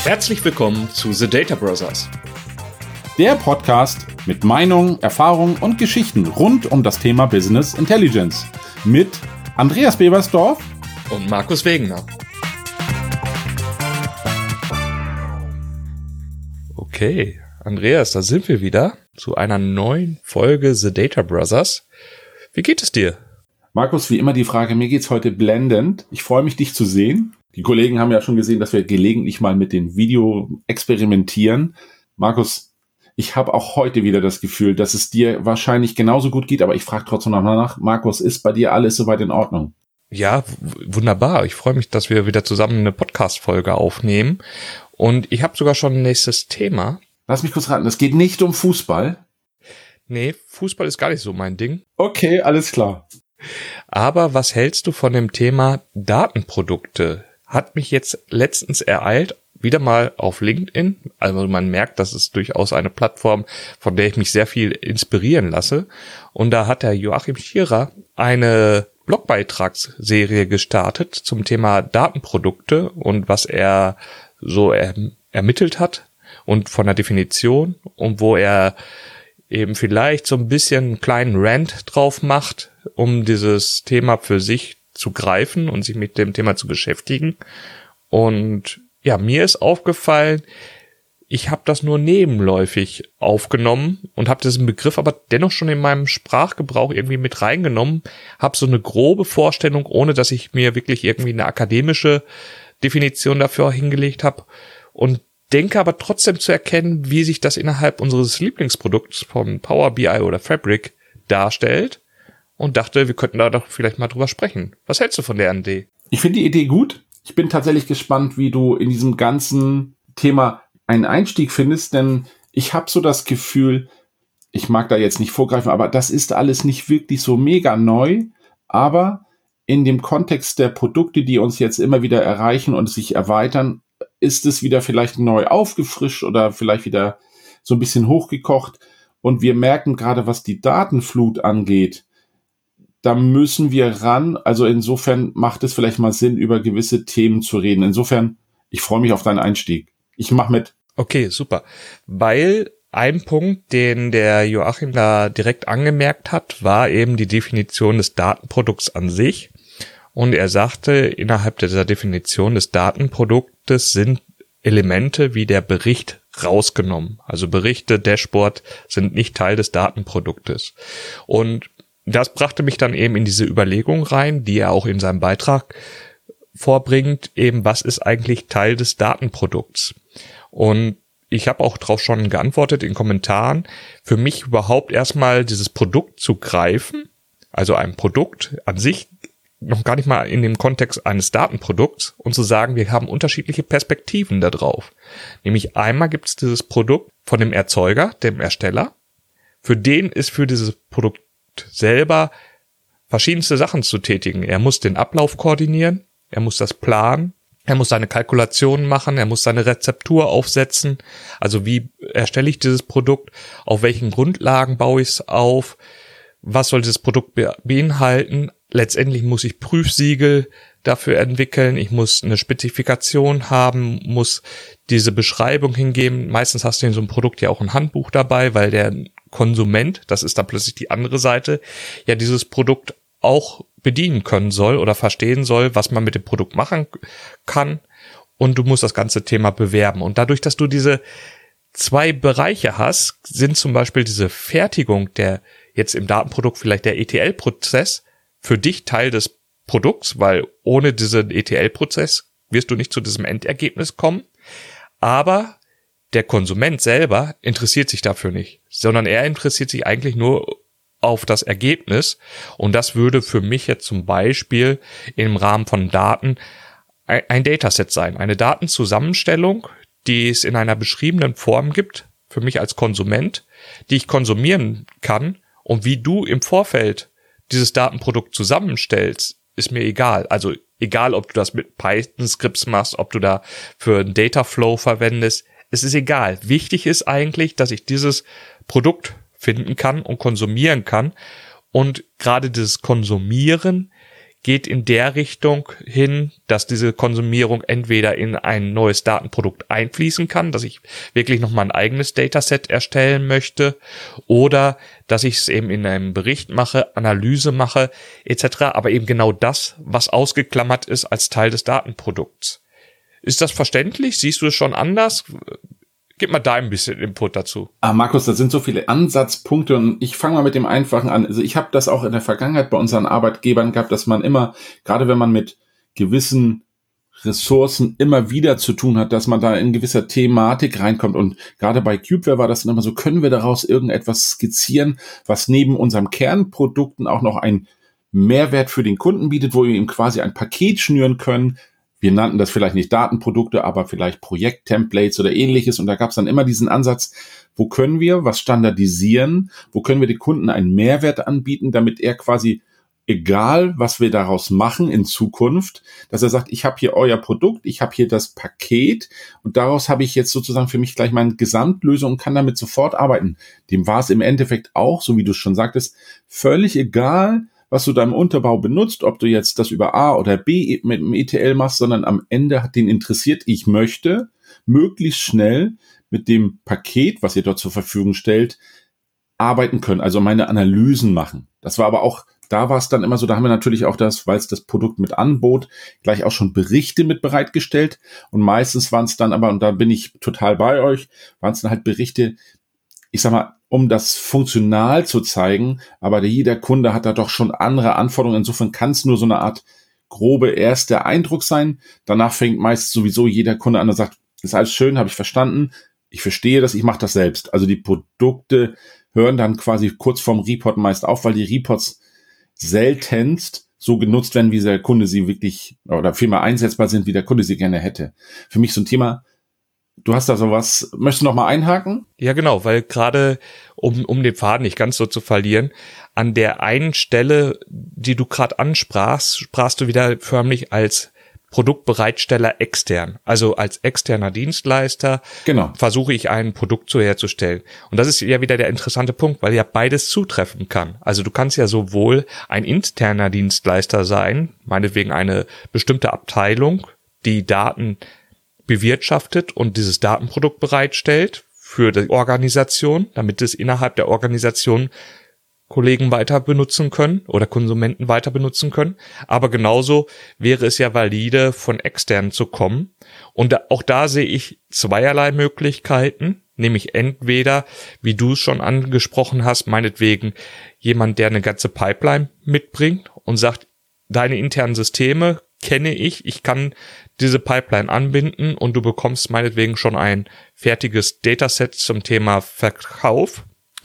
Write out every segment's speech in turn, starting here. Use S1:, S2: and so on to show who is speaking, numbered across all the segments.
S1: Herzlich willkommen zu The Data Brothers.
S2: Der Podcast mit Meinungen, Erfahrungen und Geschichten rund um das Thema Business Intelligence. Mit Andreas Bebersdorf
S1: und Markus Wegener. Okay, Andreas, da sind wir wieder zu einer neuen Folge The Data Brothers. Wie geht es dir?
S2: Markus, wie immer die Frage, mir geht's heute blendend. Ich freue mich, dich zu sehen. Die Kollegen haben ja schon gesehen, dass wir gelegentlich mal mit dem Video experimentieren. Markus, ich habe auch heute wieder das Gefühl, dass es dir wahrscheinlich genauso gut geht, aber ich frage trotzdem noch nach. Markus, ist bei dir alles soweit in Ordnung?
S1: Ja, wunderbar. Ich freue mich, dass wir wieder zusammen eine Podcast-Folge aufnehmen. Und ich habe sogar schon ein nächstes Thema.
S2: Lass mich kurz raten, es geht nicht um Fußball?
S1: Nee, Fußball ist gar nicht so mein Ding.
S2: Okay, alles klar.
S1: Aber was hältst du von dem Thema Datenprodukte? Hat mich jetzt letztens ereilt, wieder mal auf LinkedIn. Also man merkt, das ist durchaus eine Plattform, von der ich mich sehr viel inspirieren lasse. Und da hat der Joachim Schierer eine Blogbeitragsserie gestartet zum Thema Datenprodukte und was er so ermittelt hat und von der Definition und wo er eben vielleicht so ein bisschen einen kleinen Rant drauf macht, um dieses Thema für sich zu greifen und sich mit dem Thema zu beschäftigen. Und ja, mir ist aufgefallen, ich habe das nur nebenläufig aufgenommen und habe diesen Begriff aber dennoch schon in meinem Sprachgebrauch irgendwie mit reingenommen, habe so eine grobe Vorstellung, ohne dass ich mir wirklich irgendwie eine akademische Definition dafür hingelegt habe und denke aber trotzdem zu erkennen, wie sich das innerhalb unseres Lieblingsprodukts von Power BI oder Fabric darstellt und dachte, wir könnten da doch vielleicht mal drüber sprechen. Was hältst du von der Idee?
S2: Ich finde die Idee gut. Ich bin tatsächlich gespannt, wie du in diesem ganzen Thema einen Einstieg findest, denn ich habe so das Gefühl, ich mag da jetzt nicht vorgreifen, aber das ist alles nicht wirklich so mega neu, aber in dem Kontext der Produkte, die uns jetzt immer wieder erreichen und sich erweitern, ist es wieder vielleicht neu aufgefrischt oder vielleicht wieder so ein bisschen hochgekocht. Und wir merken gerade, was die Datenflut angeht, da müssen wir ran. Also insofern macht es vielleicht mal Sinn, über gewisse Themen zu reden. Insofern, ich freue mich auf deinen Einstieg. Ich mache mit.
S1: Okay, super. Weil ein Punkt, den der Joachim da direkt angemerkt hat, war eben die Definition des Datenprodukts an sich. Und er sagte, innerhalb dieser Definition des Datenproduktes sind Elemente wie der Bericht rausgenommen. Also Berichte, Dashboard sind nicht Teil des Datenproduktes. Und das brachte mich dann eben in diese Überlegung rein, die er auch in seinem Beitrag vorbringt, eben was ist eigentlich Teil des Datenprodukts. Und ich habe auch darauf schon geantwortet in Kommentaren, für mich überhaupt erstmal dieses Produkt zu greifen, also ein Produkt an sich, noch gar nicht mal in dem Kontext eines Datenprodukts und zu sagen, wir haben unterschiedliche Perspektiven da drauf. Nämlich einmal gibt es dieses Produkt von dem Erzeuger, dem Ersteller. Für den ist für dieses Produkt selber verschiedenste Sachen zu tätigen. Er muss den Ablauf koordinieren, er muss das planen, er muss seine Kalkulationen machen, er muss seine Rezeptur aufsetzen. Also wie erstelle ich dieses Produkt, auf welchen Grundlagen baue ich es auf, was soll dieses Produkt beinhalten. Letztendlich muss ich Prüfsiegel dafür entwickeln, ich muss eine Spezifikation haben, muss diese Beschreibung hingeben. Meistens hast du in so einem Produkt ja auch ein Handbuch dabei, weil der Konsument, das ist dann plötzlich die andere Seite, ja dieses Produkt auch bedienen können soll oder verstehen soll, was man mit dem Produkt machen kann. Und du musst das ganze Thema bewerben. Und dadurch, dass du diese zwei Bereiche hast, sind zum Beispiel diese Fertigung der jetzt im Datenprodukt vielleicht der ETL-Prozess für dich Teil des Produkts, weil ohne diesen ETL-Prozess wirst du nicht zu diesem Endergebnis kommen. Aber der Konsument selber interessiert sich dafür nicht, sondern er interessiert sich eigentlich nur auf das Ergebnis. Und das würde für mich jetzt zum Beispiel im Rahmen von Daten ein Dataset sein, eine Datenzusammenstellung, die es in einer beschriebenen Form gibt, für mich als Konsument, die ich konsumieren kann. Und wie du im Vorfeld dieses Datenprodukt zusammenstellst, ist mir egal. Also egal, ob du das mit Python-Skripts machst, ob du da für einen Dataflow verwendest, es ist egal. Wichtig ist eigentlich, dass ich dieses Produkt finden kann und konsumieren kann. Und gerade dieses Konsumieren geht in der Richtung hin, dass diese Konsumierung entweder in ein neues Datenprodukt einfließen kann, dass ich wirklich nochmal ein eigenes Dataset erstellen möchte, oder dass ich es eben in einem Bericht mache, Analyse mache etc., aber eben genau das, was ausgeklammert ist als Teil des Datenprodukts. Ist das verständlich? Siehst du es schon anders? Gib mal da ein bisschen Input dazu.
S2: Markus, da sind so viele Ansatzpunkte und ich fange mal mit dem Einfachen an. Also ich habe das auch in der Vergangenheit bei unseren Arbeitgebern gehabt, dass man immer, gerade wenn man mit gewissen Ressourcen immer wieder zu tun hat, dass man da in gewisser Thematik reinkommt. Und gerade bei Cubeware war das dann immer so, können wir daraus irgendetwas skizzieren, was neben unserem Kernprodukten auch noch einen Mehrwert für den Kunden bietet, wo wir ihm quasi ein Paket schnüren können. Wir nannten das vielleicht nicht Datenprodukte, aber vielleicht Projekttemplates oder ähnliches. Und da gab es dann immer diesen Ansatz, wo können wir was standardisieren, wo können wir den Kunden einen Mehrwert anbieten, damit er quasi, egal was wir daraus machen in Zukunft, dass er sagt, ich habe hier euer Produkt, ich habe hier das Paket und daraus habe ich jetzt sozusagen für mich gleich meine Gesamtlösung und kann damit sofort arbeiten. Dem war es im Endeffekt auch, so wie du es schon sagtest, völlig egal, was du da im Unterbau benutzt, ob du jetzt das über A oder B mit dem ETL machst, sondern am Ende hat den interessiert, ich möchte möglichst schnell mit dem Paket, was ihr dort zur Verfügung stellt, arbeiten können, also meine Analysen machen. Das war aber auch, da war es dann immer so, da haben wir natürlich auch das, weil es das Produkt mit anbot, gleich auch schon Berichte mit bereitgestellt und meistens waren es dann aber, und da bin ich total bei euch, waren es dann halt Berichte, ich sag mal, um das funktional zu zeigen, aber jeder Kunde hat da doch schon andere Anforderungen. Insofern kann es nur so eine Art grobe erster Eindruck sein. Danach fängt meist sowieso jeder Kunde an und sagt, ist alles schön, habe ich verstanden, ich verstehe das, ich mache das selbst. Also die Produkte hören dann quasi kurz vorm Report meist auf, weil die Reports seltenst so genutzt werden, wie der Kunde sie wirklich, oder vielmehr einsetzbar sind, wie der Kunde sie gerne hätte. Für mich so ein Thema. Du hast da sowas, möchtest du noch mal einhaken?
S1: Ja, genau, weil gerade, um den Faden nicht ganz so zu verlieren, an der einen Stelle, die du gerade ansprachst, sprachst du wieder förmlich als Produktbereitsteller extern. Also als externer Dienstleister
S2: Genau.
S1: Versuche ich ein Produkt so herzustellen. Und das ist ja wieder der interessante Punkt, weil ja beides zutreffen kann. Also du kannst ja sowohl ein interner Dienstleister sein, meinetwegen eine bestimmte Abteilung, die Daten bewirtschaftet und dieses Datenprodukt bereitstellt für die Organisation, damit es innerhalb der Organisation Kollegen weiter benutzen können oder Konsumenten weiter benutzen können. Aber genauso wäre es ja valide, von extern zu kommen. Und auch da sehe ich zweierlei Möglichkeiten, nämlich entweder, wie du es schon angesprochen hast, meinetwegen jemand, der eine ganze Pipeline mitbringt und sagt, deine internen Systeme kenne ich kann diese Pipeline anbinden und du bekommst meinetwegen schon ein fertiges Dataset zum Thema Verkauf.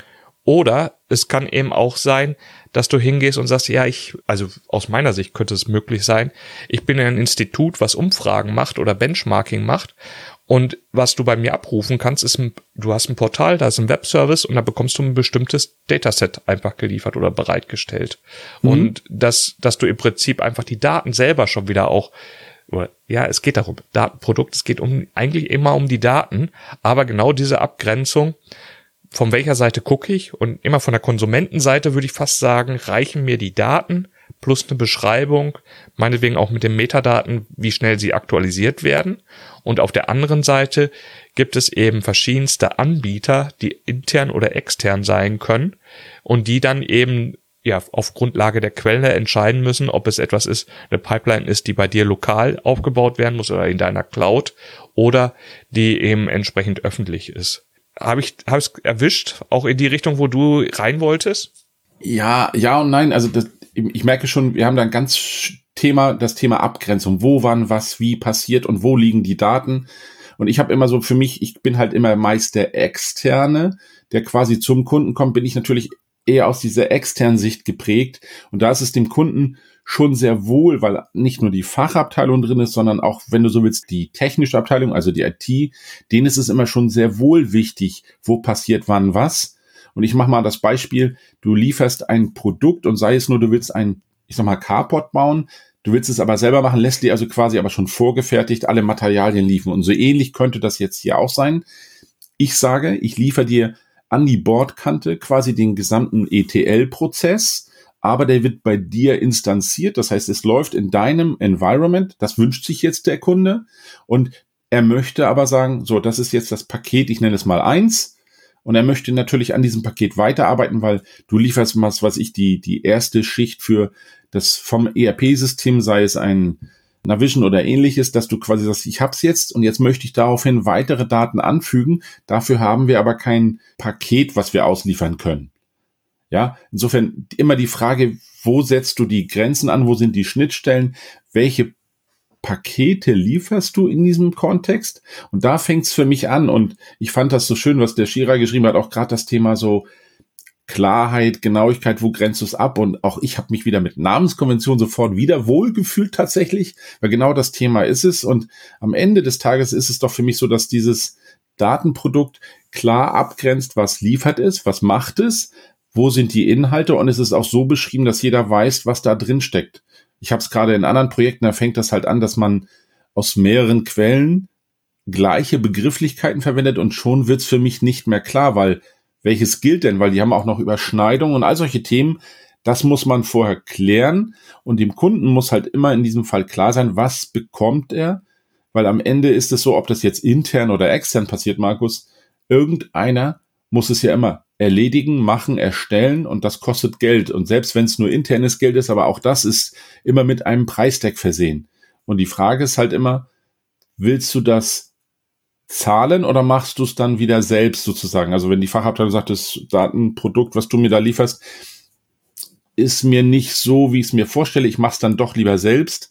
S1: Oder es kann eben auch sein, dass du hingehst und sagst, ja, also aus meiner Sicht könnte es möglich sein, ich bin in einem Institut, was Umfragen macht oder Benchmarking macht und was du bei mir abrufen kannst, ist, du hast ein Portal, da ist ein Webservice und da bekommst du ein bestimmtes Dataset einfach geliefert oder bereitgestellt. Und dass du im Prinzip einfach die Daten selber schon wieder auch, ja, es geht darum, Datenprodukt, es geht eigentlich immer um die Daten, aber genau diese Abgrenzung, von welcher Seite gucke ich, und immer von der Konsumentenseite würde ich fast sagen, reichen mir die Daten plus eine Beschreibung, meinetwegen auch mit den Metadaten, wie schnell sie aktualisiert werden. Und auf der anderen Seite gibt es eben verschiedenste Anbieter, die intern oder extern sein können und die dann eben ja auf Grundlage der Quelle entscheiden müssen, ob es etwas ist, eine Pipeline ist, die bei dir lokal aufgebaut werden muss oder in deiner Cloud oder die eben entsprechend öffentlich ist. Habe ich es erwischt, auch in die Richtung, wo du rein wolltest?
S2: Ja und nein. Also ich merke schon, wir haben da ein ganz das Thema Abgrenzung. Wo, wann, was, wie passiert und wo liegen die Daten? Und ich habe immer so für mich, ich bin halt immer meist der Externe, der quasi zum Kunden kommt, bin ich natürlich eher aus dieser externen Sicht geprägt. Und da ist es dem Kunden schon sehr wohl, weil nicht nur die Fachabteilung drin ist, sondern auch, wenn du so willst, die technische Abteilung, also die IT, denen ist es immer schon sehr wohl wichtig, wo passiert wann was. Und ich mache mal das Beispiel, du lieferst ein Produkt und sei es nur, du willst ein, ich sag mal, Carport bauen, du willst es aber selber machen, lässt dir also quasi aber schon vorgefertigt alle Materialien liefern. Und so ähnlich könnte das jetzt hier auch sein. Ich sage, ich liefere dir an die Bordkante quasi den gesamten ETL-Prozess, aber der wird bei dir instanziert. Das heißt, es läuft in deinem Environment. Das wünscht sich jetzt der Kunde. Und er möchte aber sagen, so, das ist jetzt das Paket, ich nenne es mal 1. Und er möchte natürlich an diesem Paket weiterarbeiten, weil du lieferst was ich, die erste Schicht für das vom ERP-System, sei es ein Navision oder ähnliches, dass du quasi sagst, ich hab's jetzt und jetzt möchte ich daraufhin weitere Daten anfügen. Dafür haben wir aber kein Paket, was wir ausliefern können. Ja, insofern immer die Frage, wo setzt du die Grenzen an, wo sind die Schnittstellen, welche Pakete lieferst du in diesem Kontext? Und da fängt's für mich an und ich fand das so schön, was der Schira geschrieben hat, auch gerade das Thema so Klarheit, Genauigkeit, wo grenzt du es ab? Und auch ich habe mich wieder mit Namenskonvention sofort wieder wohlgefühlt tatsächlich, weil genau das Thema ist es. Und am Ende des Tages ist es doch für mich so, dass dieses Datenprodukt klar abgrenzt, was liefert es, was macht es, wo sind die Inhalte und es ist auch so beschrieben, dass jeder weiß, was da drin steckt. Ich habe es gerade in anderen Projekten, da fängt das halt an, dass man aus mehreren Quellen gleiche Begrifflichkeiten verwendet und schon wird's für mich nicht mehr klar, weil welches gilt denn? Weil die haben auch noch Überschneidungen und all solche Themen. Das muss man vorher klären und dem Kunden muss halt immer in diesem Fall klar sein, was bekommt er? Weil am Ende ist es so, ob das jetzt intern oder extern passiert, Markus, irgendeiner muss es ja immer erledigen, machen, erstellen und das kostet Geld. Und selbst wenn es nur internes Geld ist, aber auch das ist immer mit einem Preistag versehen. Und die Frage ist halt immer, willst du das zahlen oder machst du es dann wieder selbst sozusagen? Also wenn die Fachabteilung sagt, das Datenprodukt, was du mir da lieferst, ist mir nicht so, wie ich es mir vorstelle, ich mache es dann doch lieber selbst,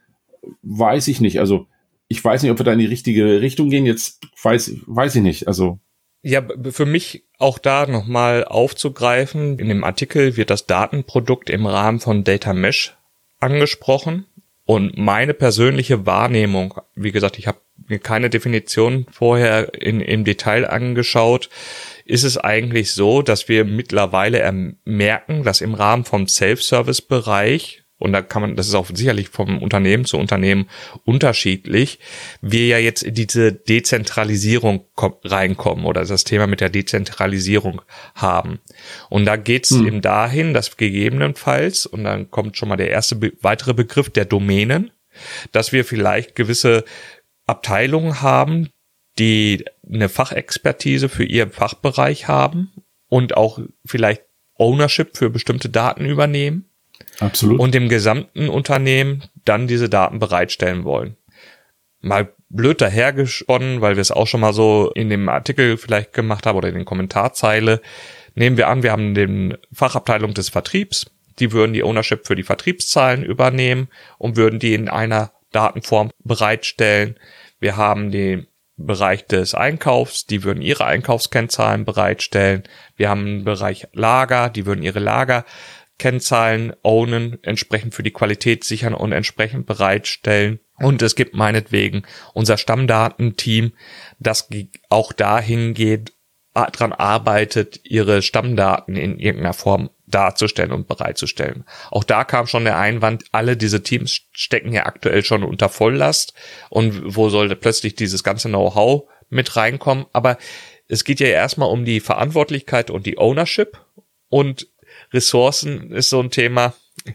S2: weiß ich nicht. Also ich weiß nicht, ob wir da in die richtige Richtung gehen. Jetzt weiß ich nicht. Also
S1: ja, für mich auch da nochmal aufzugreifen, in dem Artikel wird das Datenprodukt im Rahmen von Data Mesh angesprochen und meine persönliche Wahrnehmung, wie gesagt, ich habe mir keine Definition vorher im Detail angeschaut, ist es eigentlich so, dass wir mittlerweile merken, dass im Rahmen vom Self-Service-Bereich, und da kann man, das ist auch sicherlich vom Unternehmen zu Unternehmen unterschiedlich, wir ja jetzt in diese Dezentralisierung reinkommen oder das Thema mit der Dezentralisierung haben. Und da geht's eben dahin, dass gegebenenfalls, und dann kommt schon mal der erste weitere Begriff der Domänen, dass wir vielleicht gewisse Abteilungen haben, die eine Fachexpertise für ihren Fachbereich haben und auch vielleicht Ownership für bestimmte Daten übernehmen.
S2: Absolut.
S1: Und dem gesamten Unternehmen dann diese Daten bereitstellen wollen. Mal blöd dahergesponnen, weil wir es auch schon mal so in dem Artikel vielleicht gemacht haben oder in den Kommentarzeile. Nehmen wir an, wir haben den Fachabteilung des Vertriebs, die würden die Ownership für die Vertriebszahlen übernehmen und würden die in einer Datenform bereitstellen. Wir haben den Bereich des Einkaufs, die würden ihre Einkaufskennzahlen bereitstellen. Wir haben einen Bereich Lager, die würden ihre Lagerkennzahlen ownen, entsprechend für die Qualität sichern und entsprechend bereitstellen. Und es gibt meinetwegen unser Stammdatenteam, das auch dahin geht, dran arbeitet, ihre Stammdaten in irgendeiner Form darzustellen und bereitzustellen. Auch da kam schon der Einwand, alle diese Teams stecken ja aktuell schon unter Volllast und wo sollte plötzlich dieses ganze Know-how mit reinkommen? Aber es geht ja erstmal um die Verantwortlichkeit und die Ownership und Ressourcen ist so ein Thema.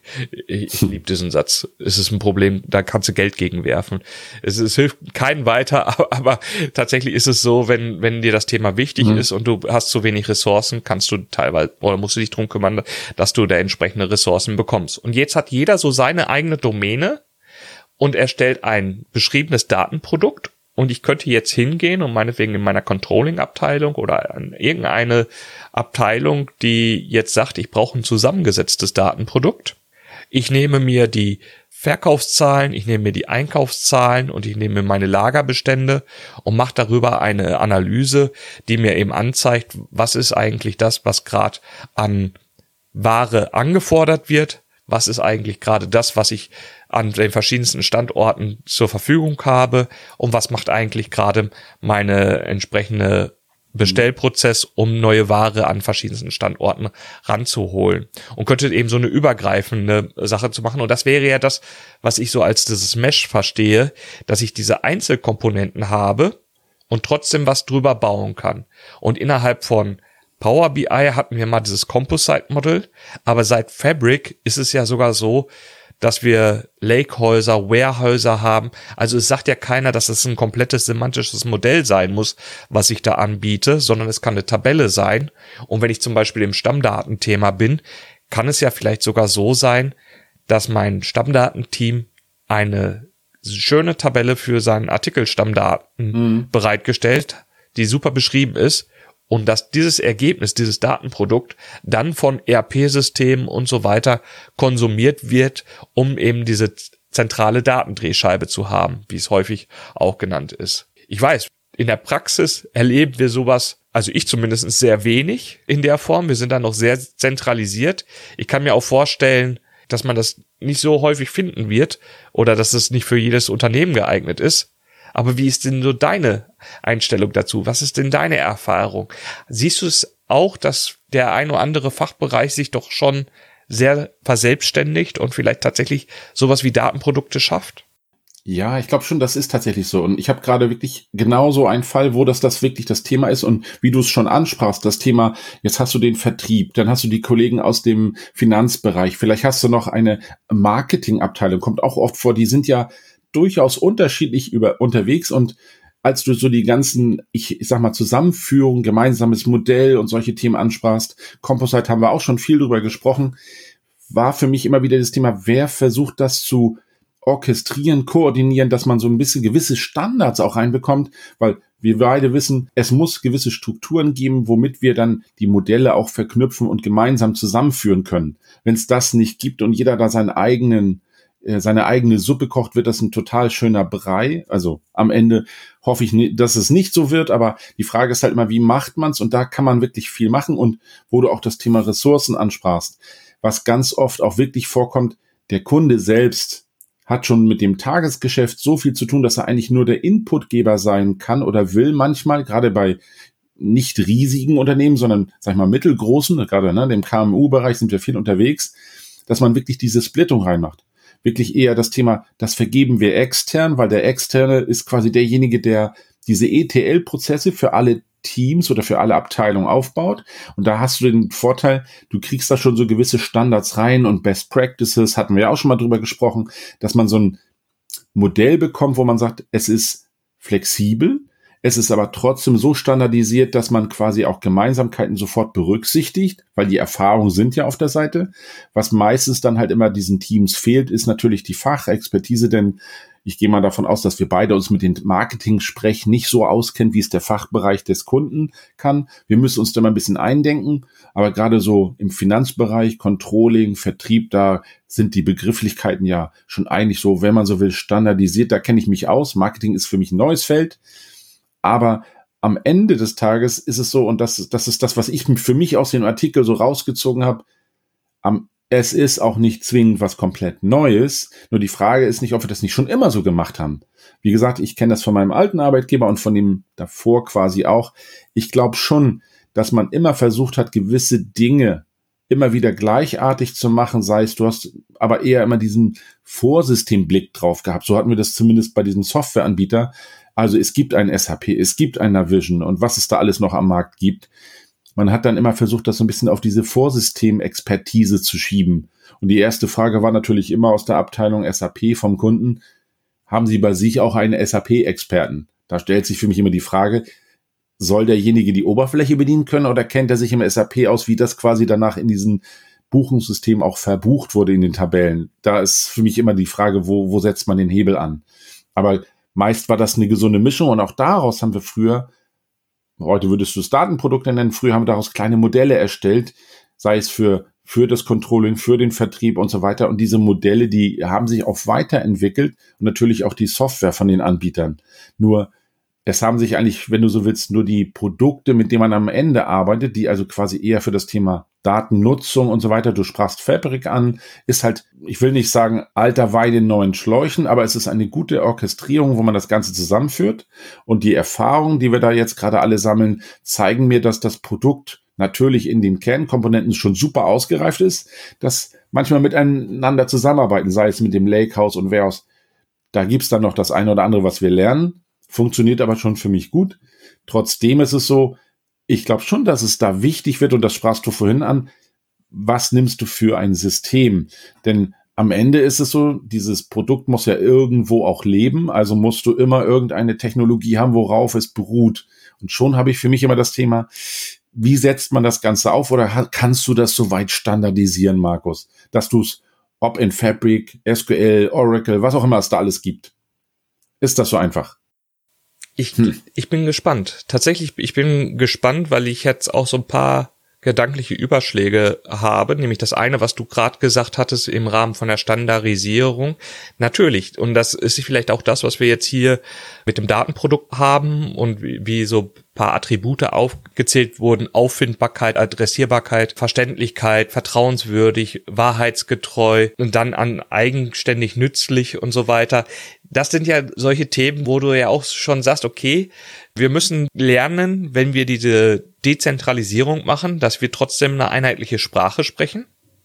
S1: Ich liebe diesen Satz. Es ist ein Problem, da kannst du Geld gegen werfen. Es hilft keinem weiter, aber tatsächlich ist es so, wenn dir das Thema wichtig ist und du hast zu wenig Ressourcen, kannst du teilweise oder musst du dich drum kümmern, dass du da entsprechende Ressourcen bekommst. Und jetzt hat jeder so seine eigene Domäne und erstellt ein beschriebenes Datenprodukt. Und ich könnte jetzt hingehen und meinetwegen in meiner Controlling-Abteilung oder an irgendeine Abteilung, die jetzt sagt, ich brauche ein zusammengesetztes Datenprodukt. Ich nehme mir die Verkaufszahlen, ich nehme mir die Einkaufszahlen und ich nehme mir meine Lagerbestände und mache darüber eine Analyse, die mir eben anzeigt, was ist eigentlich das, was gerade an Ware angefordert wird, was ist eigentlich gerade das, was ich an den verschiedensten Standorten zur Verfügung habe und was macht eigentlich gerade meine entsprechende Bestellprozess, um neue Ware an verschiedensten Standorten ranzuholen und könnte eben so eine übergreifende Sache zu machen. Und das wäre ja das, was ich so als dieses Mesh verstehe, dass ich diese Einzelkomponenten habe und trotzdem was drüber bauen kann. Und innerhalb von Power BI hatten wir mal dieses Composite-Modell, aber seit Fabric ist es ja sogar so, dass wir Lakehäuser, Warehäuser haben. Also es sagt ja keiner, dass es ein komplettes semantisches Modell sein muss, was ich da anbiete, sondern es kann eine Tabelle sein. Und wenn ich zum Beispiel im Stammdatenthema bin, kann es ja vielleicht sogar so sein, dass mein Stammdatenteam eine schöne Tabelle für seinen Artikelstammdaten bereitgestellt, die super beschrieben ist. Und dass dieses Ergebnis, dieses Datenprodukt dann von ERP-Systemen und so weiter konsumiert wird, um eben diese zentrale Datendrehscheibe zu haben, wie es häufig auch genannt ist. Ich weiß, in der Praxis erleben wir sowas, also ich zumindest sehr wenig in der Form. Wir sind da noch sehr zentralisiert. Ich kann mir auch vorstellen, dass man das nicht so häufig finden wird oder dass es nicht für jedes Unternehmen geeignet ist. Aber wie ist denn so deine Einstellung dazu? Was ist denn deine Erfahrung? Siehst du es auch, dass der ein oder andere Fachbereich sich doch schon sehr verselbstständigt und vielleicht tatsächlich sowas wie Datenprodukte schafft?
S2: Ja, ich glaube schon, das ist tatsächlich so. Und ich habe gerade wirklich genauso einen Fall, wo das wirklich das Thema ist. Und wie du es schon ansprachst, das Thema, jetzt hast du den Vertrieb, dann hast du die Kollegen aus dem Finanzbereich, vielleicht hast du noch eine Marketingabteilung, kommt auch oft vor, die sind ja durchaus unterschiedlich unterwegs, und als du so die ganzen, ich sag mal, Zusammenführung, gemeinsames Modell und solche Themen ansprachst, Composite haben wir auch schon viel drüber gesprochen, war für mich immer wieder das Thema, wer versucht das zu orchestrieren, koordinieren, dass man so ein bisschen gewisse Standards auch reinbekommt, weil wir beide wissen, es muss gewisse Strukturen geben, womit wir dann die Modelle auch verknüpfen und gemeinsam zusammenführen können. Wenn es das nicht gibt und jeder da seine eigene Suppe kocht, wird das ein total schöner Brei. Also am Ende hoffe ich, dass es nicht so wird, aber die Frage ist halt immer, wie macht man's? Und da kann man wirklich viel machen. Und wo du auch das Thema Ressourcen ansprachst, was ganz oft auch wirklich vorkommt, der Kunde selbst hat schon mit dem Tagesgeschäft so viel zu tun, dass er eigentlich nur der Inputgeber sein kann oder will manchmal, gerade bei nicht riesigen Unternehmen, sondern, sag ich mal, mittelgroßen, gerade im KMU-Bereich sind wir viel unterwegs, dass man wirklich diese Splittung reinmacht. Wirklich eher das Thema, das vergeben wir extern, weil der Externe ist quasi derjenige, der diese ETL-Prozesse für alle Teams oder für alle Abteilungen aufbaut. Und da hast du den Vorteil, du kriegst da schon so gewisse Standards rein und Best Practices, hatten wir ja auch schon mal drüber gesprochen, dass man so ein Modell bekommt, wo man sagt, es ist flexibel, es ist aber trotzdem so standardisiert, dass man quasi auch Gemeinsamkeiten sofort berücksichtigt, weil die Erfahrungen sind ja auf der Seite. Was meistens dann halt immer diesen Teams fehlt, ist natürlich die Fachexpertise, denn ich gehe mal davon aus, dass wir beide uns mit den Marketing-Sprech nicht so auskennen, wie es der Fachbereich des Kunden kann. Wir müssen uns da mal ein bisschen eindenken, aber gerade so im Finanzbereich, Controlling, Vertrieb, da sind die Begrifflichkeiten ja schon eigentlich so, wenn man so will, standardisiert. Da kenne ich mich aus. Marketing ist für mich ein neues Feld. Aber am Ende des Tages ist es so, und das ist das, was ich für mich aus dem Artikel so rausgezogen habe, es ist auch nicht zwingend was komplett Neues. Nur die Frage ist nicht, ob wir das nicht schon immer so gemacht haben. Wie gesagt, ich kenne das von meinem alten Arbeitgeber und von dem davor quasi auch. Ich glaube schon, dass man immer versucht hat, gewisse Dinge immer wieder gleichartig zu machen, sei es, du hast aber eher immer diesen Vorsystemblick drauf gehabt. So hatten wir das zumindest bei diesem Softwareanbieter. Also es gibt ein SAP, es gibt ein Navision und was es da alles noch am Markt gibt. Man hat dann immer versucht, das so ein bisschen auf diese Vorsystemexpertise zu schieben. Und die erste Frage war natürlich immer aus der Abteilung SAP vom Kunden, haben Sie bei sich auch einen SAP-Experten? Da stellt sich für mich immer die Frage, soll derjenige die Oberfläche bedienen können oder kennt er sich im SAP aus, wie das quasi danach in diesen Buchungssystem auch verbucht wurde in den Tabellen? Da ist für mich immer die Frage, wo setzt man den Hebel an? Aber meist war das eine gesunde Mischung und auch daraus haben wir früher, heute würdest du es Datenprodukte nennen, früher haben wir daraus kleine Modelle erstellt, sei es für das Controlling, für den Vertrieb und so weiter. Und diese Modelle, die haben sich auch weiterentwickelt und natürlich auch die Software von den Anbietern. Nur es haben sich eigentlich, wenn du so willst, nur die Produkte, mit denen man am Ende arbeitet, die also quasi eher für das Thema Datennutzung und so weiter, du sprachst Fabric an, ist halt, ich will nicht sagen, alter Wein in neuen Schläuchen, aber es ist eine gute Orchestrierung, wo man das Ganze zusammenführt. Und die Erfahrungen, die wir da jetzt gerade alle sammeln, zeigen mir, dass das Produkt natürlich in den Kernkomponenten schon super ausgereift ist, dass manchmal miteinander zusammenarbeiten, sei es mit dem Lakehouse und Warehouse. Da gibt's dann noch das eine oder andere, was wir lernen, funktioniert aber schon für mich gut. Trotzdem ist es so, ich glaube schon, dass es da wichtig wird, und das sprachst du vorhin an, was nimmst du für ein System? Denn am Ende ist es so, dieses Produkt muss ja irgendwo auch leben, also musst du immer irgendeine Technologie haben, worauf es beruht. Und schon habe ich für mich immer das Thema, wie setzt man das Ganze auf, oder kannst du das so weit standardisieren, Markus, dass du es, ob in Fabric, SQL, Oracle, was auch immer es da alles gibt. Ist das so einfach?
S1: Ich bin gespannt. Tatsächlich, ich bin gespannt, weil ich jetzt auch so ein paar gedankliche Überschläge habe, nämlich das eine, was du gerade gesagt hattest im Rahmen von der Standardisierung. Natürlich, und das ist vielleicht auch das, was wir jetzt hier mit dem Datenprodukt haben und wie so ein paar Attribute aufgezählt wurden: Auffindbarkeit, Adressierbarkeit, Verständlichkeit, vertrauenswürdig, wahrheitsgetreu und dann an eigenständig nützlich und so weiter. Das sind ja solche Themen, wo du ja auch schon sagst, okay, wir müssen lernen, wenn wir diese Dezentralisierung machen, dass wir trotzdem eine einheitliche Sprache sprechen.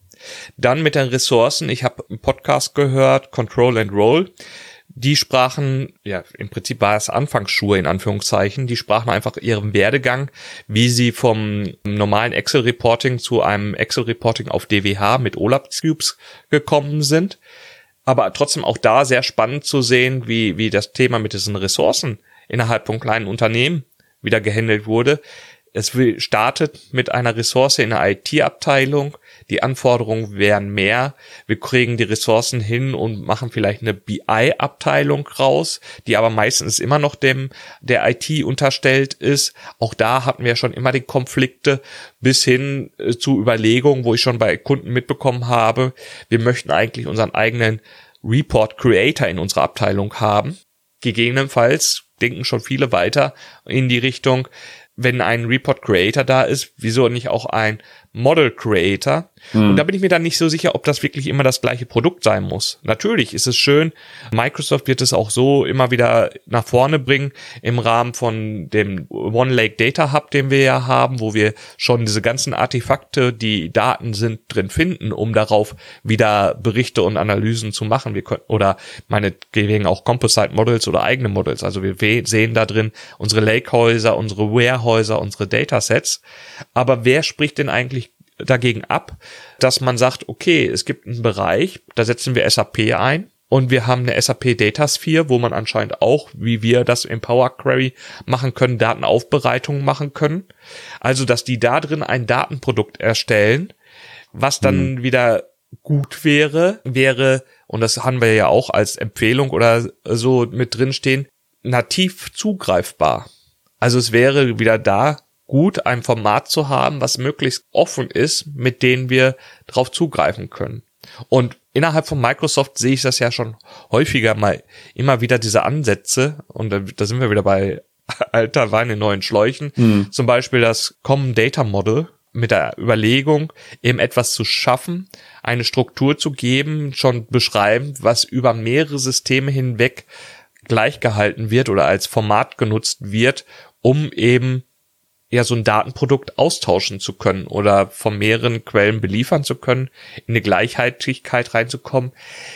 S1: Dann mit den Ressourcen, ich habe einen Podcast gehört, Control and Roll, die sprachen, ja, im Prinzip war es Anfangsschuhe in Anführungszeichen, die sprachen einfach ihren Werdegang, wie sie vom normalen Excel-Reporting zu einem Excel-Reporting auf DWH mit OLAP Cubes gekommen sind. Aber trotzdem auch da sehr spannend zu sehen, wie das Thema mit diesen Ressourcen innerhalb von kleinen Unternehmen wieder gehandelt wurde. Es startet mit einer Ressource in der IT-Abteilung. Die Anforderungen wären mehr. Wir kriegen die Ressourcen hin und machen vielleicht eine BI-Abteilung raus, die aber meistens immer noch der IT unterstellt ist. Auch da hatten wir schon immer die Konflikte bis hin zu Überlegungen, wo ich schon bei Kunden mitbekommen habe, wir möchten eigentlich unseren eigenen Report Creator in unserer Abteilung haben. Gegebenenfalls denken schon viele weiter in die Richtung, wenn ein Report Creator da ist, wieso nicht auch ein Model Creator? Und da bin ich mir dann nicht so sicher, ob das wirklich immer das gleiche Produkt sein muss. Natürlich ist es schön. Microsoft wird es auch so immer wieder nach vorne bringen im Rahmen von dem One Lake Data Hub, den wir ja haben, wo wir schon diese ganzen Artefakte, die Daten sind, drin finden, um darauf wieder Berichte und Analysen zu machen. Wir können, oder meinetwegen auch Composite Models oder eigene Models. Also wir sehen da drin unsere Lakehäuser, unsere Warehäuser, unsere Datasets. Aber wer spricht denn eigentlich dagegen ab, dass man sagt, okay, es gibt einen Bereich, da setzen wir SAP ein und wir haben eine SAP Datasphere, wo man anscheinend auch, wie wir das im Power Query machen können, Datenaufbereitungen machen können. Also, dass die da drin ein Datenprodukt erstellen, was dann wieder gut wäre, und das haben wir ja auch als Empfehlung oder so mit drin stehen, nativ zugreifbar. Also es wäre wieder da gut, ein Format zu haben, was möglichst offen ist, mit denen wir drauf zugreifen können. Und innerhalb von Microsoft sehe ich das ja schon häufiger mal immer wieder diese Ansätze, und da sind wir wieder bei alter Wein in neuen Schläuchen, zum Beispiel das Common Data Model mit der Überlegung, eben etwas zu schaffen, eine Struktur zu geben, schon beschreiben, was über mehrere Systeme hinweg gleichgehalten wird oder als Format genutzt wird, um eben ja so ein Datenprodukt austauschen zu können oder von mehreren Quellen beliefern zu können, in eine Gleichheitlichkeit reinzukommen.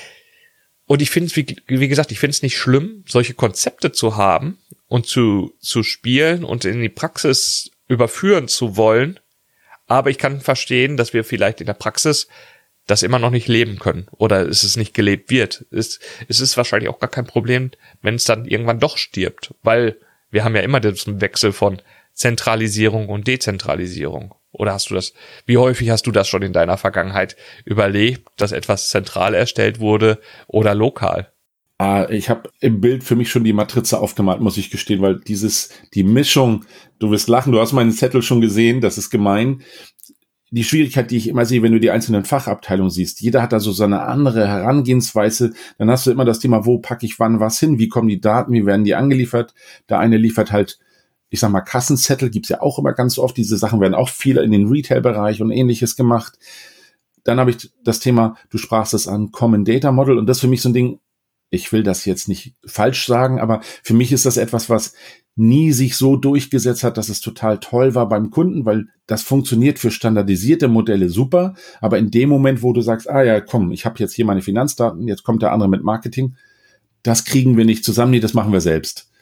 S1: Und ich finde es, wie gesagt, ich finde es nicht schlimm, solche Konzepte zu haben und zu spielen und in die Praxis überführen zu wollen. Aber ich kann verstehen, dass wir vielleicht in der Praxis das immer noch nicht leben können oder es nicht gelebt wird. Es ist wahrscheinlich auch gar kein Problem, wenn es dann irgendwann doch stirbt, weil wir haben ja immer diesen Wechsel von Zentralisierung und Dezentralisierung. Oder wie häufig hast du das schon in deiner Vergangenheit überlebt, dass etwas zentral erstellt wurde oder lokal?
S2: Ich habe im Bild für mich schon die Matrize aufgemalt, muss ich gestehen, weil die Mischung, du wirst lachen, du hast meinen Zettel schon gesehen, das ist gemein. Die Schwierigkeit, die ich immer sehe, wenn du die einzelnen Fachabteilungen siehst, jeder hat da so seine andere Herangehensweise, dann hast du immer das Thema, wo packe ich wann was hin, wie kommen die Daten, wie werden die angeliefert, der eine liefert halt, ich sag mal, Kassenzettel gibt's ja auch immer ganz oft. Diese Sachen werden auch viel in den Retail-Bereich und Ähnliches gemacht. Dann habe ich das Thema, du sprachst es an, Common Data Model. Und das ist für mich so ein Ding, ich will das jetzt nicht falsch sagen, aber für mich ist das etwas, was nie sich so durchgesetzt hat, dass es total toll war beim Kunden, weil das funktioniert für standardisierte Modelle super. Aber in dem Moment, wo du sagst, ja, komm, ich habe jetzt hier meine Finanzdaten, jetzt kommt der andere mit Marketing, das kriegen wir nicht zusammen, nee, das machen wir selbst.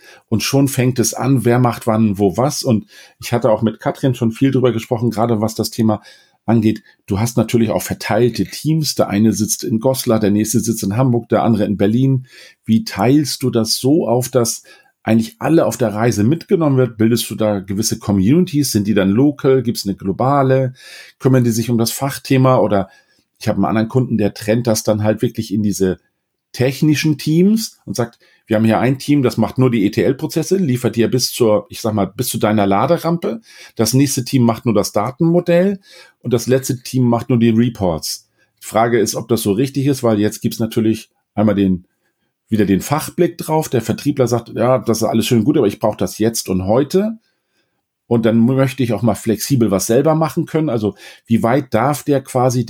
S2: und schon fängt es an, wer macht wann, wo, was. Und ich hatte auch mit Katrin schon viel drüber gesprochen, gerade was das Thema angeht. Du hast natürlich auch verteilte Teams. Der eine sitzt in Goslar, der nächste sitzt in Hamburg, der andere in Berlin. Wie teilst du das so auf, dass eigentlich alle auf der Reise mitgenommen wird? Bildest du da gewisse Communities? Sind die dann local? Gibt es eine globale? Kümmern die sich um das Fachthema? Oder ich habe einen anderen Kunden, der trennt das dann halt wirklich in diese technischen Teams und sagt, wir haben hier ein Team, das macht nur die ETL-Prozesse, liefert dir bis zu deiner Laderampe. Das nächste Team macht nur das Datenmodell und das letzte Team macht nur die Reports. Die Frage ist, ob das so richtig ist, weil jetzt gibt's natürlich einmal wieder den Fachblick drauf. Der Vertriebler sagt, ja, das ist alles schön und gut, aber ich brauche das jetzt und heute. Und dann möchte ich auch mal flexibel was selber machen können. Also wie weit darf der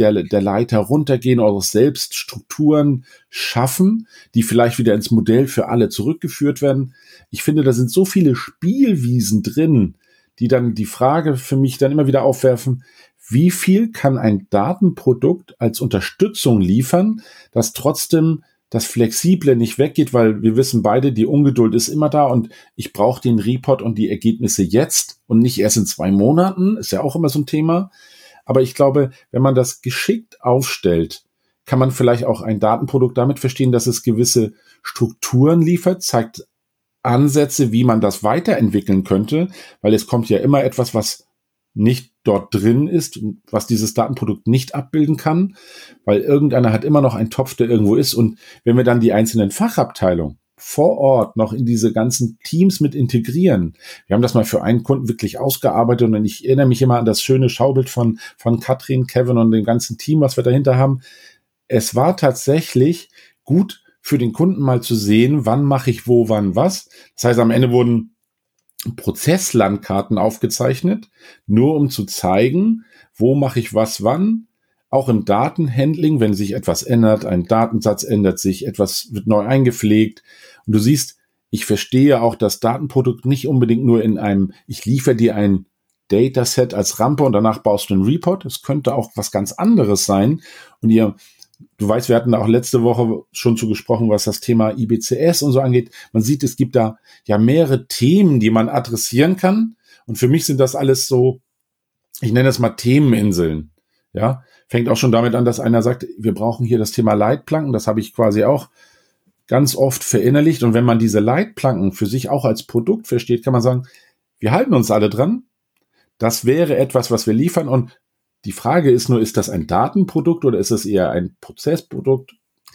S2: Leiter runtergehen oder selbst Strukturen schaffen, die vielleicht wieder ins Modell für alle zurückgeführt werden? Ich finde, da sind so viele Spielwiesen drin, die dann die Frage für mich dann immer wieder aufwerfen, wie viel kann ein Datenprodukt als Unterstützung liefern, das trotzdem das Flexible nicht weggeht, weil wir wissen beide, die Ungeduld ist immer da und ich brauche den Report und die Ergebnisse jetzt und nicht erst in 2 Monaten, ist ja auch immer so ein Thema. Aber ich glaube, wenn man das geschickt aufstellt, kann man vielleicht auch ein Datenprodukt damit verstehen, dass es gewisse Strukturen liefert, zeigt Ansätze, wie man das weiterentwickeln könnte, weil es kommt ja immer etwas, was nicht dort drin ist, was dieses Datenprodukt nicht abbilden kann, weil irgendeiner hat immer noch einen Topf, der irgendwo ist. Und wenn wir dann die einzelnen Fachabteilungen vor Ort noch in diese ganzen Teams mit integrieren, wir haben das mal für einen Kunden wirklich ausgearbeitet und ich erinnere mich immer an das schöne Schaubild von Katrin, Kevin und dem ganzen Team, was wir dahinter haben. Es war tatsächlich gut für den Kunden mal zu sehen, wann mache ich wo, wann was. Das heißt, am Ende wurden Prozesslandkarten aufgezeichnet, nur um zu zeigen, wo mache ich was wann. Auch im Datenhandling, wenn sich etwas ändert, ein Datensatz ändert sich, etwas wird neu eingepflegt. Und du siehst, ich verstehe auch das Datenprodukt nicht unbedingt nur in einem, ich liefere dir ein Dataset als Rampe und danach baust du einen Report. Es könnte auch was ganz anderes sein. Und du weißt, wir hatten auch letzte Woche schon zu gesprochen, was das Thema IBCS und so angeht. Man sieht, es gibt da ja mehrere Themen, die man adressieren kann. Und für mich sind das alles so, ich nenne das mal Themeninseln. Ja, fängt auch schon damit an, dass einer sagt, wir brauchen hier das Thema Leitplanken. Das habe ich quasi auch ganz oft verinnerlicht. Und wenn man diese Leitplanken für sich auch als Produkt versteht, kann man sagen, wir halten uns alle dran. Das wäre etwas, was wir liefern. Und die Frage ist nur, ist das ein Datenprodukt oder ist es eher ein Prozessprodukt?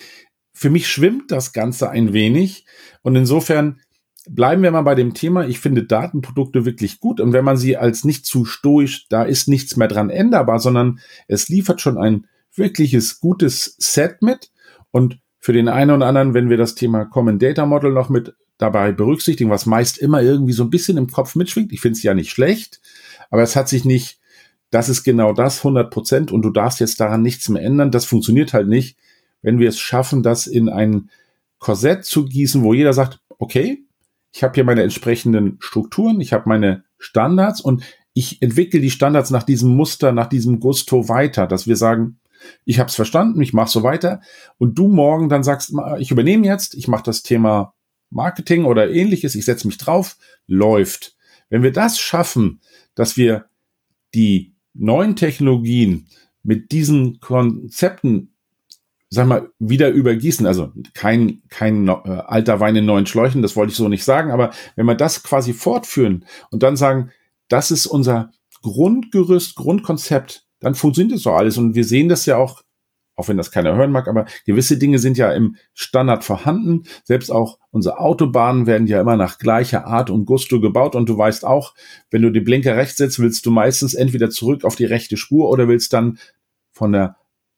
S2: Für mich schwimmt das Ganze ein wenig und insofern bleiben wir mal bei dem Thema. Ich finde Datenprodukte wirklich gut und wenn man sie als nicht zu stoisch, da ist nichts mehr dran änderbar, sondern es liefert schon ein wirkliches gutes Set mit und für den einen oder anderen, wenn wir das Thema Common Data Model noch mit dabei berücksichtigen, was meist immer irgendwie so ein bisschen im Kopf mitschwingt, ich finde es ja nicht schlecht, aber es hat sich nicht, das ist genau das, 100% und du darfst jetzt daran nichts mehr ändern. Das funktioniert halt nicht, wenn wir es schaffen, das in ein Korsett zu gießen, wo jeder sagt, okay, ich habe hier meine entsprechenden Strukturen, ich habe meine Standards und ich entwickle die Standards nach diesem Muster, nach diesem Gusto weiter, dass wir sagen, ich habe es verstanden, ich mache so weiter und du morgen dann sagst, ich übernehme jetzt, ich mache das Thema Marketing oder ähnliches, ich setze mich drauf, läuft. Wenn wir das schaffen, dass wir die neuen Technologien mit diesen Konzepten, sag mal, wieder übergießen, also kein alter Wein in neuen Schläuchen, das wollte ich so nicht sagen, aber wenn wir das quasi fortführen und dann sagen, das ist unser Grundgerüst, Grundkonzept, dann funktioniert das doch alles und wir sehen das ja auch wenn das keiner hören mag, aber gewisse Dinge sind ja im Standard vorhanden. Selbst auch unsere Autobahnen werden ja immer nach gleicher Art und Gusto gebaut. Und du weißt auch, wenn du die Blinker rechts setzt, willst du meistens entweder zurück auf die rechte Spur oder willst dann von der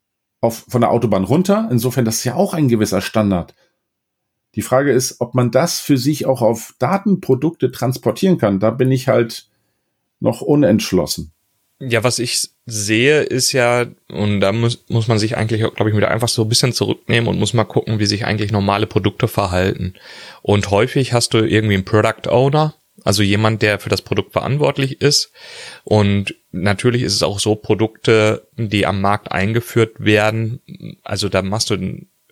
S2: Autobahn runter. Insofern, das ist ja auch ein gewisser Standard. Die Frage ist, ob man das für sich auch auf Datenprodukte transportieren kann. Da bin ich halt noch unentschlossen.
S1: Ja, was ich sehe, ist ja, und da muss man sich eigentlich, glaube ich, wieder einfach so ein bisschen zurücknehmen und muss mal gucken, wie sich eigentlich normale Produkte verhalten. Und häufig hast du irgendwie einen Product Owner, also jemand, der für das Produkt verantwortlich ist. Und natürlich ist es auch so, Produkte, die am Markt eingeführt werden, also da machst du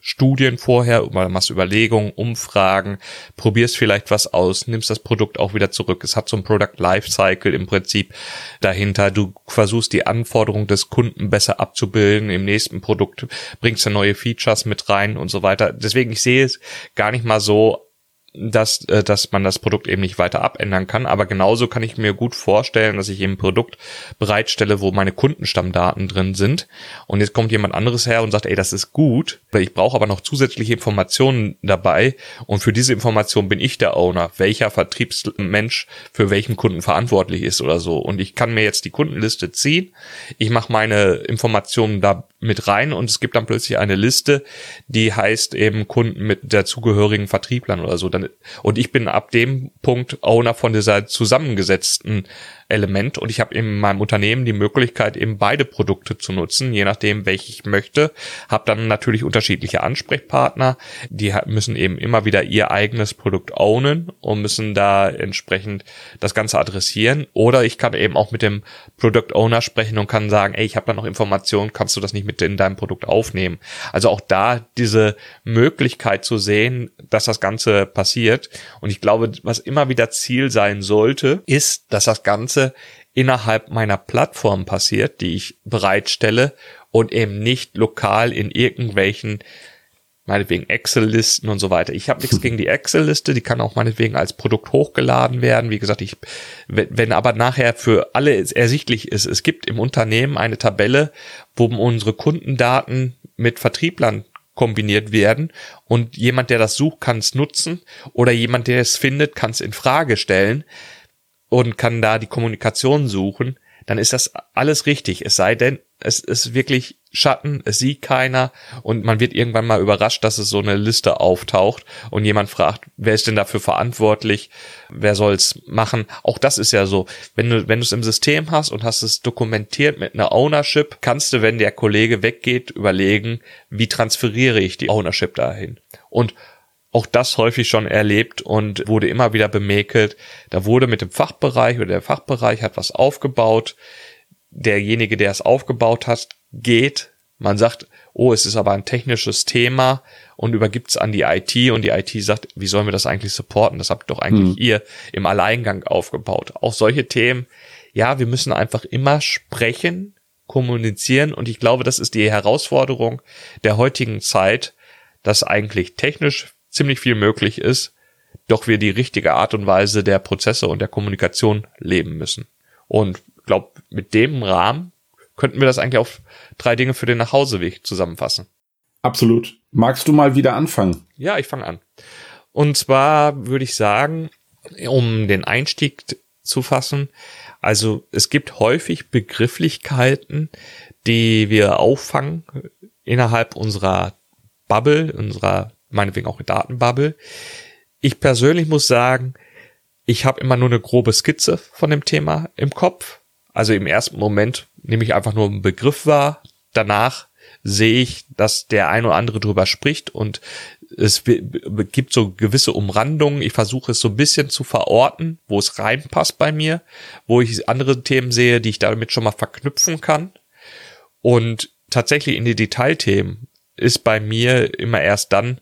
S1: Studien vorher, machst Überlegungen, Umfragen, probierst vielleicht was aus, nimmst das Produkt auch wieder zurück. Es hat so ein Product Lifecycle im Prinzip dahinter. Du versuchst die Anforderungen des Kunden besser abzubilden. Im nächsten Produkt bringst du neue Features mit rein und so weiter. Deswegen, ich sehe es gar nicht mal so, dass man das Produkt eben nicht weiter abändern kann, aber genauso kann ich mir gut vorstellen, dass ich eben ein Produkt bereitstelle, wo meine Kundenstammdaten drin sind und jetzt kommt jemand anderes her und sagt, ey, das ist gut, ich brauche aber noch zusätzliche Informationen dabei und für diese Information bin ich der Owner, welcher Vertriebsmensch für welchen Kunden verantwortlich ist oder so und ich kann mir jetzt die Kundenliste ziehen, ich mache meine Informationen da mit rein und es gibt dann plötzlich eine Liste, die heißt eben Kunden mit der zugehörigen Vertrieblern oder so. Und ich bin ab dem Punkt Owner von dieser zusammengesetzten Element und ich habe in meinem Unternehmen die Möglichkeit, eben beide Produkte zu nutzen, je nachdem, welche ich möchte. Habe dann natürlich unterschiedliche Ansprechpartner, die müssen eben immer wieder ihr eigenes Produkt ownen und müssen da entsprechend das Ganze adressieren. Oder ich kann eben auch mit dem Product Owner sprechen und kann sagen, ey, ich habe da noch Informationen, kannst du das nicht mit in deinem Produkt aufnehmen? Also auch da diese Möglichkeit zu sehen, dass das Ganze passiert. Und ich glaube, was immer wieder Ziel sein sollte, ist, dass das Ganze innerhalb meiner Plattform passiert, die ich bereitstelle und eben nicht lokal in irgendwelchen, meinetwegen Excel-Listen und so weiter. Ich habe nichts gegen die Excel-Liste, die kann auch meinetwegen als Produkt hochgeladen werden. Wie gesagt, wenn aber nachher für alle ersichtlich ist, es gibt im Unternehmen eine Tabelle, wo unsere Kundendaten mit Vertrieblern kombiniert werden und jemand, der das sucht, kann es nutzen oder jemand, der es findet, kann es in Frage stellen und kann da die Kommunikation suchen, dann ist das alles richtig. Es sei denn, es ist wirklich Schatten, es sieht keiner und man wird irgendwann mal überrascht, dass es so eine Liste auftaucht und jemand fragt, wer ist denn dafür verantwortlich, wer soll's machen? Auch das ist ja so, wenn du es im System hast und hast es dokumentiert mit einer Ownership, kannst du, wenn der Kollege weggeht, überlegen, wie transferiere ich die Ownership dahin? Und auch das häufig schon erlebt und wurde immer wieder bemäkelt. Da wurde mit dem Fachbereich oder der Fachbereich hat was aufgebaut. Derjenige, der es aufgebaut hat, geht. Man sagt, oh, es ist aber ein technisches Thema und übergibt es an die IT und die IT sagt, wie sollen wir das eigentlich supporten? Das habt ihr doch eigentlich ihr im Alleingang aufgebaut. Auch solche Themen, ja, wir müssen einfach immer sprechen, kommunizieren und ich glaube, das ist die Herausforderung der heutigen Zeit, dass eigentlich technisch ziemlich viel möglich ist, doch wir die richtige Art und Weise der Prozesse und der Kommunikation leben müssen. Und ich glaube, mit dem Rahmen könnten wir das eigentlich auf 3 Dinge für den Nachhauseweg zusammenfassen.
S2: Absolut. Magst du mal wieder anfangen?
S1: Ja, ich fange an. Und zwar würde ich sagen, um den Einstieg zu fassen, also es gibt häufig Begrifflichkeiten, die wir auffangen innerhalb unserer Bubble, unserer meinetwegen auch Datenbubble. Ich persönlich muss sagen, ich habe immer nur eine grobe Skizze von dem Thema im Kopf. Also im ersten Moment nehme ich einfach nur einen Begriff wahr. Danach sehe ich, dass der ein oder andere drüber spricht und es gibt so gewisse Umrandungen. Ich versuche es so ein bisschen zu verorten, wo es reinpasst bei mir, wo ich andere Themen sehe, die ich damit schon mal verknüpfen kann. Und tatsächlich in die Detailthemen ist bei mir immer erst dann,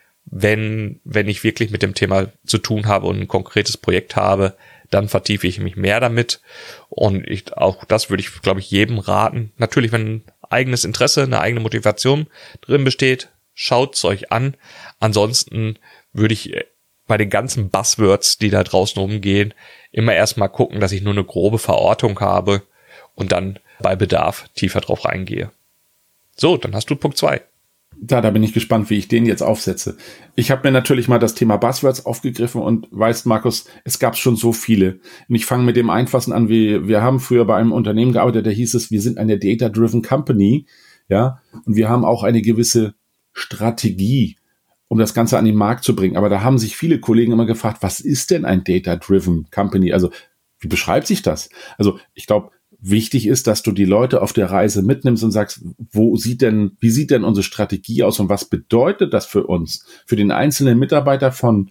S1: wenn ich wirklich mit dem Thema zu tun habe und ein konkretes Projekt habe, dann vertiefe ich mich mehr damit. Und auch das würde ich, glaube ich, jedem raten. Natürlich, wenn ein eigenes Interesse, eine eigene Motivation drin besteht, schaut's euch an. Ansonsten würde ich bei den ganzen Buzzwords, die da draußen rumgehen, immer erstmal gucken, dass ich nur eine grobe Verortung habe und dann bei Bedarf tiefer drauf reingehe. So, dann hast du Punkt 2.
S2: Da bin ich gespannt, wie ich den jetzt aufsetze. Ich habe mir natürlich mal das Thema Buzzwords aufgegriffen und weißt, Markus, es gab schon so viele. Und ich fange mit dem Einfachsten an, wir haben früher bei einem Unternehmen gearbeitet, da hieß es, wir sind eine Data-Driven Company, ja, und wir haben auch eine gewisse Strategie, um das Ganze an den Markt zu bringen. Aber da haben sich viele Kollegen immer gefragt, was ist denn ein Data-Driven Company? Also, wie beschreibt sich das? Also, ich glaube, wichtig ist, dass du die Leute auf der Reise mitnimmst und sagst, wie sieht denn unsere Strategie aus und was bedeutet das für uns, für den einzelnen Mitarbeiter von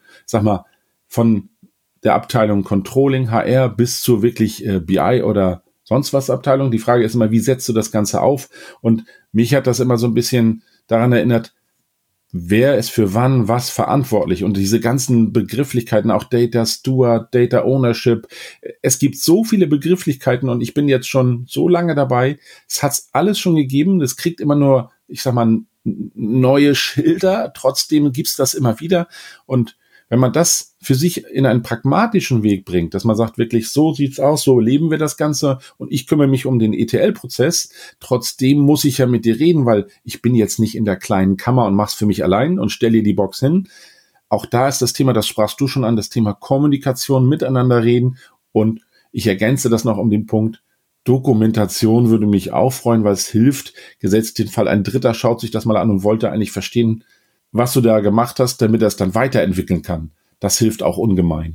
S2: der Abteilung Controlling, HR bis zur wirklich BI oder sonst was Abteilung. Die Frage ist immer, wie setzt du das Ganze auf? Und mich hat das immer so ein bisschen daran erinnert, wer ist für wann was verantwortlich und diese ganzen Begrifflichkeiten, auch Data Steward, Data Ownership. Es gibt so viele Begrifflichkeiten und ich bin jetzt schon so lange dabei. Es hat's alles schon gegeben. Es kriegt immer nur, ich sag mal, neue Schilder. Trotzdem gibt's das immer wieder. Und wenn man das für sich in einen pragmatischen Weg bringt, dass man sagt, wirklich, so sieht's aus, so leben wir das Ganze und ich kümmere mich um den ETL-Prozess, trotzdem muss ich ja mit dir reden, weil ich bin jetzt nicht in der kleinen Kammer und mach's für mich allein und stelle dir die Box hin. Auch da ist das Thema, das sprachst du schon an, das Thema Kommunikation, miteinander reden und ich ergänze das noch um den Punkt, Dokumentation würde mich auch freuen, weil es hilft, gesetzt den Fall, ein Dritter schaut sich das mal an und wollte eigentlich verstehen, was du da gemacht hast, damit er es dann weiterentwickeln kann. Das hilft auch ungemein.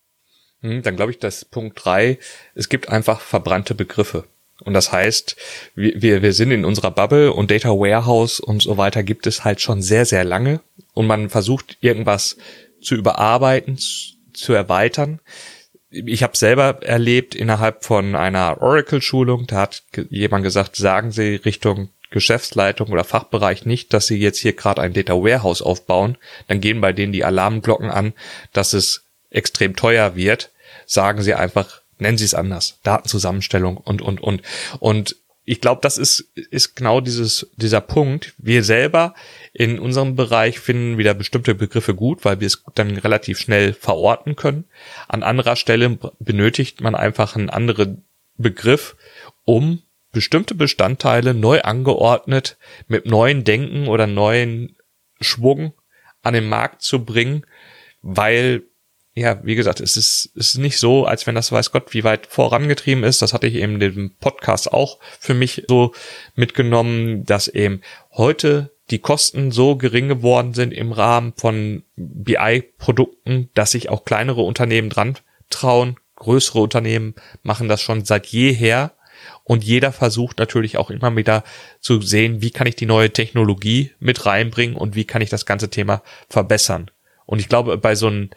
S1: Dann glaube ich, dass Punkt 3, es gibt einfach verbrannte Begriffe. Und das heißt, wir sind in unserer Bubble und Data Warehouse und so weiter gibt es halt schon sehr, sehr lange. Und man versucht, irgendwas zu überarbeiten, zu erweitern. Ich habe selber erlebt innerhalb von einer Oracle-Schulung, da hat jemand gesagt, sagen Sie Richtung Geschäftsleitung oder Fachbereich nicht, dass sie jetzt hier gerade ein Data Warehouse aufbauen, dann gehen bei denen die Alarmglocken an, dass es extrem teuer wird. Sagen sie einfach, nennen sie es anders. Datenzusammenstellung und ich glaube, das ist genau dieser Punkt. Wir selber in unserem Bereich finden wieder bestimmte Begriffe gut, weil wir es dann relativ schnell verorten können. An anderer Stelle benötigt man einfach einen anderen Begriff, um bestimmte Bestandteile neu angeordnet mit neuen Denken oder neuen Schwung an den Markt zu bringen, weil, ja, wie gesagt, es ist nicht so, als wenn das weiß Gott wie weit vorangetrieben ist. Das hatte ich eben in dem Podcast auch für mich so mitgenommen, dass eben heute die Kosten so gering geworden sind im Rahmen von BI-Produkten, dass sich auch kleinere Unternehmen dran trauen. Größere Unternehmen machen das schon seit jeher. Und jeder versucht natürlich auch immer wieder zu sehen, wie kann ich die neue Technologie mit reinbringen und wie kann ich das ganze Thema verbessern. Und ich glaube, bei so einem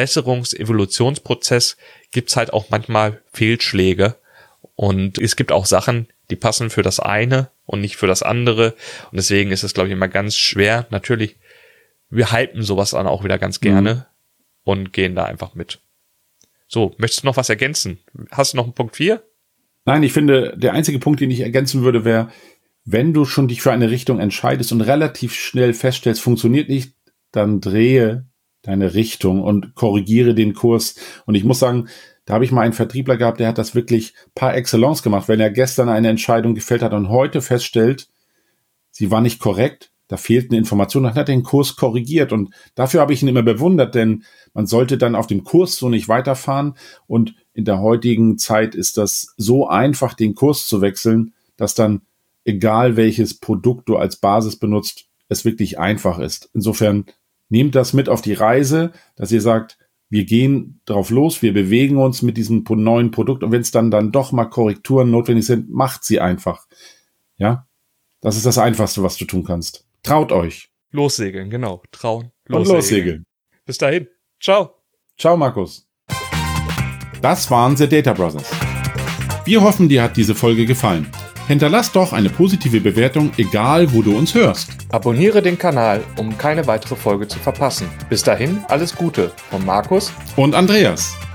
S1: Verbesserungs-Evolutionsprozess gibt's halt auch manchmal Fehlschläge. Und es gibt auch Sachen, die passen für das eine und nicht für das andere. Und deswegen ist es, glaube ich, immer ganz schwer. Natürlich, wir hypen sowas dann auch wieder ganz gerne und gehen da einfach mit. So, möchtest du noch was ergänzen? Hast du noch einen Punkt 4?
S2: Nein, ich finde, der einzige Punkt, den ich ergänzen würde, wäre, wenn du schon dich für eine Richtung entscheidest und relativ schnell feststellst, funktioniert nicht, dann drehe deine Richtung und korrigiere den Kurs. Und ich muss sagen, da habe ich mal einen Vertriebler gehabt, der hat das wirklich par excellence gemacht. Wenn er gestern eine Entscheidung gefällt hat und heute feststellt, sie war nicht korrekt, da fehlt eine Information, dann hat er den Kurs korrigiert. Und dafür habe ich ihn immer bewundert, denn man sollte dann auf dem Kurs so nicht weiterfahren. Und in der heutigen Zeit ist das so einfach, den Kurs zu wechseln, dass dann, egal welches Produkt du als Basis benutzt, es wirklich einfach ist. Insofern nehmt das mit auf die Reise, dass ihr sagt, wir gehen drauf los, wir bewegen uns mit diesem neuen Produkt und wenn es dann doch mal Korrekturen notwendig sind, macht sie einfach. Ja, das ist das Einfachste, was du tun kannst. Traut euch.
S1: Lossegeln, genau. Trauen,
S2: lossegeln. Und lossegeln.
S1: Bis dahin. Ciao.
S2: Ciao, Markus. Das waren The Data Brothers. Wir hoffen, dir hat diese Folge gefallen. Hinterlass doch eine positive Bewertung, egal wo du uns hörst.
S1: Abonniere den Kanal, um keine weitere Folge zu verpassen. Bis dahin, alles Gute von Markus
S2: und Andreas.